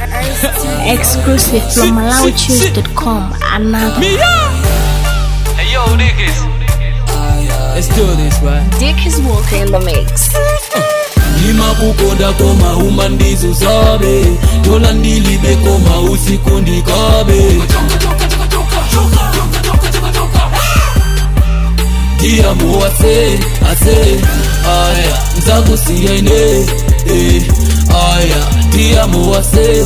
Exclusive from MalawiChoose.com. Another. Hey yo, niggas. Let's do this, right? Dick is walking in the mix. Nimakukonda koma umandizo sabe Tola nilibe koma usikundi kabe Diamo ase aya nzaku siyene aya diamo ase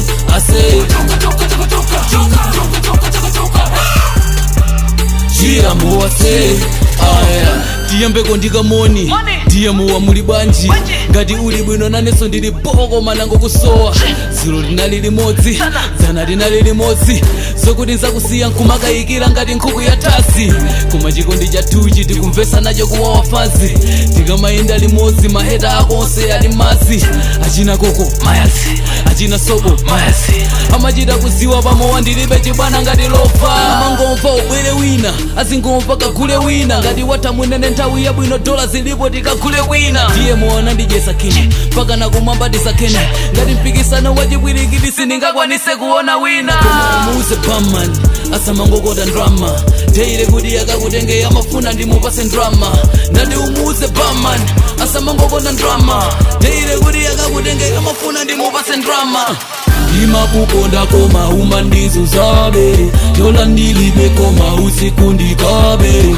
diamo ase aya Diyambeko ndikamoni Diyamu wa muli banji ngati uli bwino naneso ndili boko manango kusowa Zilo linali limodzi Zana linali limodzi Zokuti nzakusiya nkumakayikira ngati nkhuku ya tasi Kuma chikondi cha tuchi tikumvesa nacho kuwa wafazi Tikamayenda limodzi maheta ako onse ali mazi Achina koko mayazi Achina sobo mayazi Amachita kuziwa pamowa ndilibe chibwana ngati lofa Amangomva ubwere wina Azingomva kagule wina ngati watamwenene nthawi yabwino dola zilipo tikagule wina Ndiye muona ndijesa kini Paka na kumamba disakene ngati mpikisano wachibwirikiti siningakwanise kuona wina Umuze Batman asamangokota drama Teire kuti yakakutenge amafuna ndimupase drama Ndati umuze Batman asamangokota drama Teire kuti yakakutenge amafuna ndimupase drama Nimakukonda koma umandizo zabe Tola ndilibe koma usikundi kabe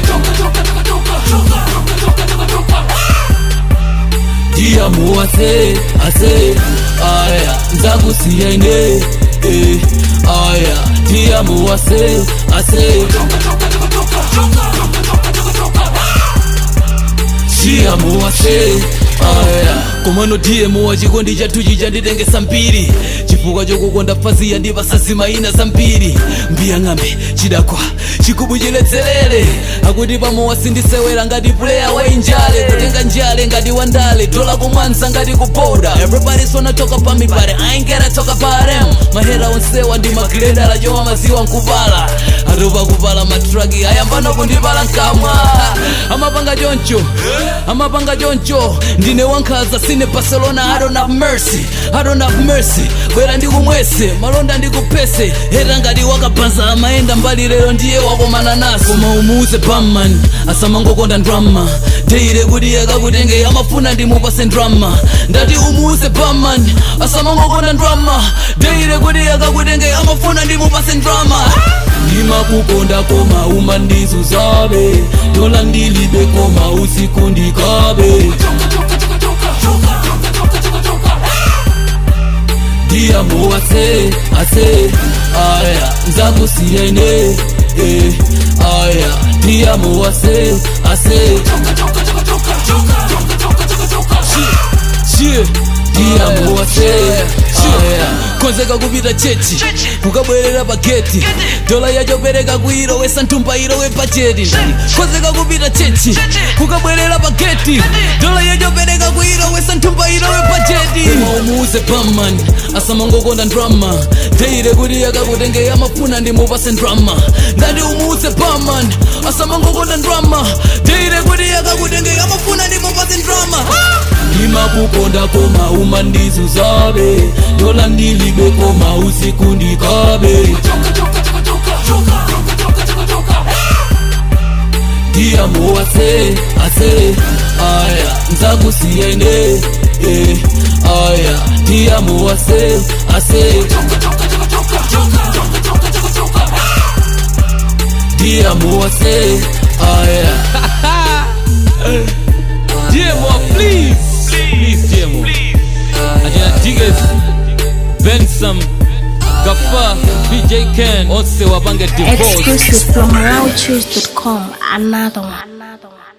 Diamo ase aya nzaku siyene aya diamo ase diamo ase aya komano diemo wachikondi chatuchi chanditengesa mbiri chifukwa chokukonda fazi yandipasa maina zambiri mbiya ng'ambe chidakwa chikubu chiletserere akuti pamowa sindisewera ngati player wa injale kutenga njale ngati wandale dola kumwanza ngati kuboda everybody's wanna talk about me but I ain't gonna talk about them mahera onsewa ndi magreda la joma maziwa nkuvala atopa kuvala matraki ayambano kundivala nkamwa amapanga choncho ndine wankhaza sine Barcelona I don't have mercy bwera ndikumwese malonda ndikupese heta ngati wakabanza amaenda mbali lero ndiye wakomana naso koma umuze Batman asamangokonda drama Teire kuti yakakutenge amafuna ndimupase drama Ndati umuze Batman asamangokonda drama Teire kuti yakakutenge amafuna ndimupase drama Nimakukonda koma umandizo zabe Tola ndilibe koma usikundi kabe Diamo ase aya nzaku siyene aya diamo ase diamo ase konzeka kupita chechi kukabwerera pageti dola yachopereka kuiro wesanthumba iro wepacheti konzeka kupita chechi kukabwerera pageti dola yachopereka kuiro wesanthumba iro wepacheti umuze Batman asamangokonda drama Teire kuti yakakutenge amafuna ndimupase drama Ndati umuze Batman asamangokonda drama Teire kuti yakakutenge amafuna ndimupase drama Nimakukonda koma umandizo zabe Dola ndilibe koma usikundi kabe Diamo ase aya nzaku siyene aya diamo ase diamo ase aya Diamo please Diamo Ajana Diggers Benson Gafa BJ Ken onse wapange divorce Exclusive from MalawiChoose.com. Another one.